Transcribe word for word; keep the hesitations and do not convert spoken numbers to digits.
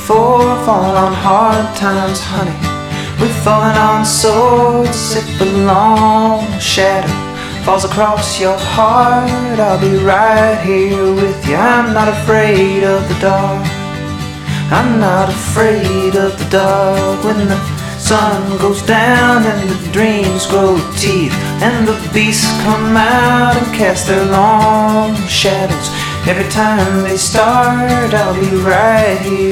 before, falling on hard times, honey. We're falling on swords. If a long shadow falls across your heart, I'll be right here with you. I'm not afraid of the dark. I'm not afraid of the dark. When the sun goes down and the dreams grow teeth and the beasts come out and cast their long shadows, every time they start, I'll be right here.